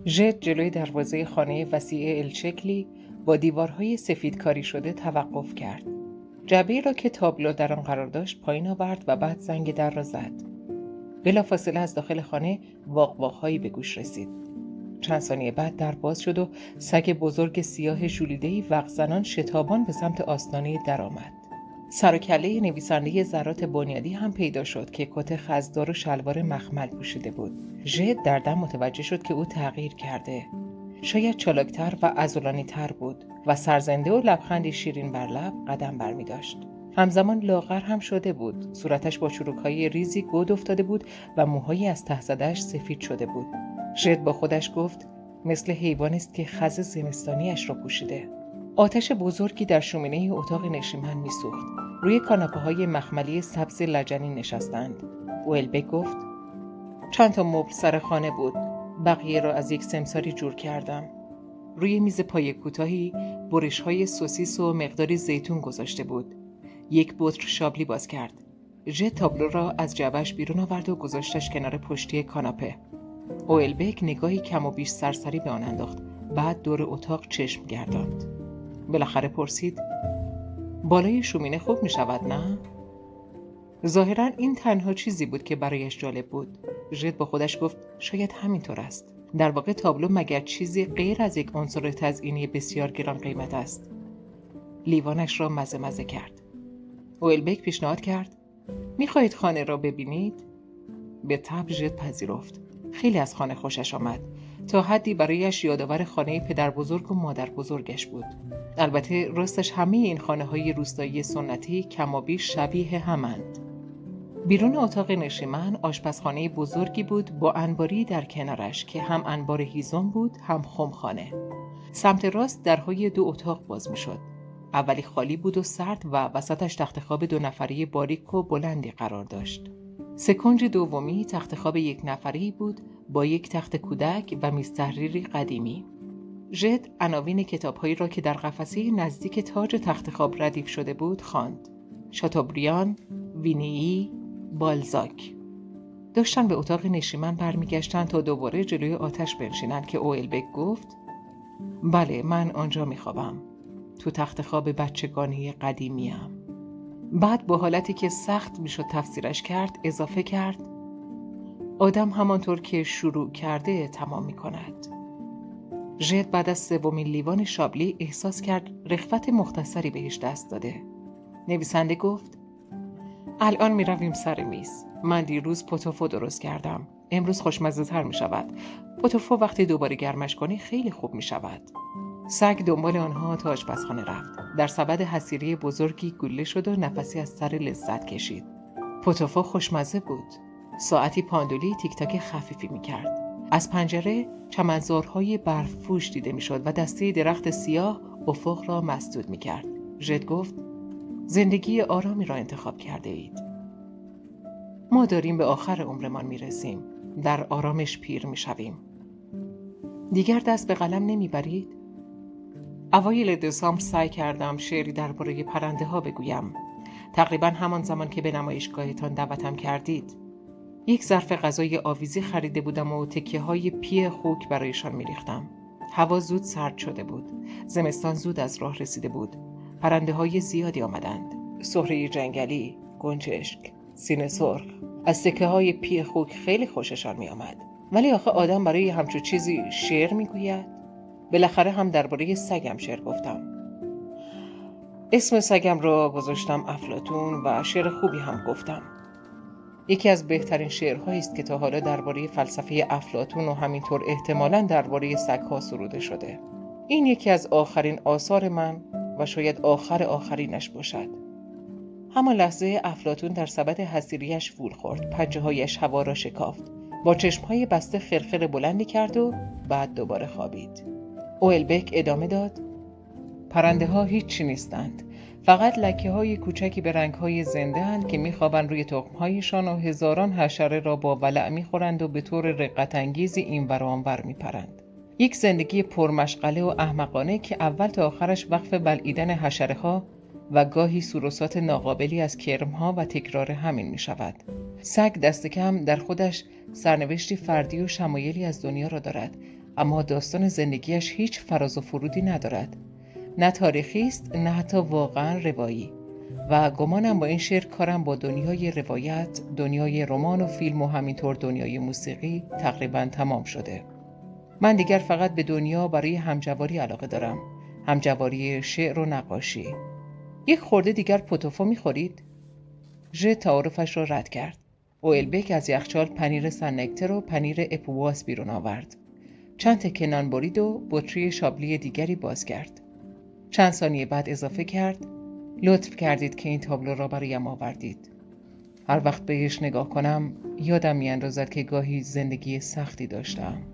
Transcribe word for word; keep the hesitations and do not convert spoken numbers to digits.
ژد جلوی دروازه خانه وسیع الشکلی با دیوارهای سفید کاری شده توقف کرد. جعبه‌ای را که تابلو در آن قرار داشت پایین آورد و بعد زنگ در را زد. بلافاصله از داخل خانه واق-واق‌هایی به گوش رسید. چند ثانیه بعد در باز شد و سگ بزرگ سیاه ژولیده‌ای وق‌زنان شتابان به سمت آستانه در آمد. سر و کله نویسنده ذرات بنیادی هم پیدا شد که کت خزدار و شلوار مخمل پوشیده بود. ژد در دم متوجه شد که او تغییر کرده. شاید چالاکتر و عضلانی‌تر بود و سرزنده و لبخندی شیرین بر لب قدم برمی داشت. همزمان لاغر هم شده بود. صورتش با چروک‌های ریزی گود افتاده بود و موهایی از ته زده‌اش سفید شده بود. ژد با خودش گفت مثل حیوانی است که خز زمستانی‌اش را پوشیده. آتش بزرگی در شومینه اتاق نشیمن می‌سوخت. روی کاناپه‌های مخملی سبز لجنی نشستند. اوئلبک گفت چند تا مبل سر خانه بود. بقیه را از یک سمساری جور کردم. روی میز پای کوتاهی برش‌های سوسیس و مقداری زیتون گذاشته بود. یک بطر شابلی باز کرد. ژد تابلو را از جعبه‌اش بیرون آورد و گذاشتش کنار پشتی کاناپه. اوئلبک نگاهی کم و بیش سرسری به آن انداخت. بعد دور اتاق چشم گرداند. بالاخره پرسید بالای شومینه خوب می شود نه؟ ظاهراً این تنها چیزی بود که برایش جالب بود. ژد با خودش گفت شاید همینطور است. در واقع تابلو مگر چیزی غیر از یک عنصر تزئینی بسیار گران قیمت است. لیوانش را مزه مزه کرد. اوئلبک پیشنهاد کرد می‌خواهید خانه را ببینید؟ به طبع ژد پذیرفت. خیلی از خانه خوشش آمد. تا حدی برایش یادآور خانه پدر بزرگ و مادر بزرگش بود. البته راستش همه این خانه های روستایی سنتی کمابیش شبیه همند. بیرون اتاق نشیمن آشپزخانه بزرگی بود با انباری در کنارش که هم انبار هیزم بود هم خمخانه. سمت راست درهای دو اتاق باز می شد. اولی خالی بود و سرد و وسطش تخت خواب دو نفری باریک و بلندی قرار داشت. سکنج دومی تخت خواب یک نفری بود با یک تخت کودک و میز تحریری قدیمی. ژد عناوین کتاب‌هایی را که در قفسه نزدیک تاج تخت خواب ردیف شده بود خواند. شاتوبریان، وینیی، بالزاک. داشتن به اتاق نشیمن برمیگشتن تا دوباره جلوی آتش بنشینند که اوئلبک گفت بله من آنجا میخوابم. تو تخت خواب بچگانه قدیمیم. بعد با حالتی که سخت میشد تفسیرش کرد اضافه کرد آدم همانطور که شروع کرده تمام میکند. ژد بعد از سومین لیوان شابلی احساس کرد رغبت مختصری بهش دست داده. نویسنده گفت الان می رویم سر میز. من دیروز پوتوفو درست کردم. امروز خوشمزه تر می شود. پوتوفو وقتی دوباره گرمش کنی خیلی خوب می شود. سگ دنبال آنها تا آشپزخانه رفت. در سبد حصیری بزرگی گله شد و نفسی از سر لذت کشید. پوتوفو خوشمزه بود. ساعتی پاندولی تیک تاک خفیفی می کرد. از پنجره چمنزارهای برفپوش دیده می شد و دسته درخت سیاه افق را مسدود می کرد. ژد گفت زندگی آرامی را انتخاب کرده اید. ما داریم به آخر عمرمان می رسیم. در آرامش پیر می شویم. دیگر دست به قلم نمی برید؟ اوایل دسامبر سعی کردم شعری درباره پرنده ها بگویم. تقریبا همان زمان که به نمایشگاهتان دعوتم کردید. یک ظرف غذای آویزی خریده بودم و تکیه های پی خوک برایشان می ریختم. هوا زود سرد شده بود. زمستان زود از راه رسیده بود. پرنده های زیادی آمدند. سهره جنگلی، گنجشک، سینه سرخ. از تکه های پی خوک خیلی خوششان می آمد. ولی آخه آدم برای همچون چیزی شعر می گوید؟ بالاخره هم درباره سگم شعر گفتم. اسم سگم را گذاشتم افلاطون و شعر خوبی هم گفتم. یکی از بهترین شعرهایی است که تا حالا درباره فلسفه افلاطون و همینطور احتمالاً درباره سگ‌ها سروده شده. این یکی از آخرین آثار من و شاید آخر آخرینش باشد. همان لحظه افلاطون در سبد حصیریش فول خورد، پنجه‌هایش هوا را شکافت، با چشم‌های بسته خرخر بلندی کرد و بعد دوباره خوابید. اوئلبک ادامه داد: پرنده‌ها هیچی نیستند، فقط لکه‌های کوچکی به رنگ‌های زنده‌اند که می‌خوابند روی تخم‌هایشان و هزاران حشره را با ولع می‌خورند و به طور رقت‌انگیزی اینور و آنور می‌پرند. یک زندگی پرمشغله و احمقانه که اول تا آخرش وقف بلعیدن حشره‌ها و گاهی سوروسات ناقابلی از کرم‌ها و تکرار همین می‌شود. سگ دست کم در خودش سرنوشتی فردی و شمایلی از دنیا را دارد، اما داستان زندگیش هیچ فراز و فرودی ندارد. نه تاریخی است، نه حتی واقعا روایی. و گمانم با این شعر کارم با دنیای روایت، دنیای رمان و فیلم و همینطور دنیای موسیقی تقریبا تمام شده. من دیگر فقط به دنیا برای همجواری علاقه دارم. همجواری شعر و نقاشی. یک خورده دیگر پوتوفو میخورید؟ ژ تعارفش را رد کرد. اوئلبک از یخچال پنیر سنکتر و پنیر اپواس بیرون آورد. چند تکه نان برید و بطری شابلی دیگری باز کرد. چند ثانیه بعد اضافه کرد: لطف کردید که این تابلو را برایم آوردید. هر وقت بهش نگاه کنم یادم میاندازد که گاهی زندگی سختی داشتم.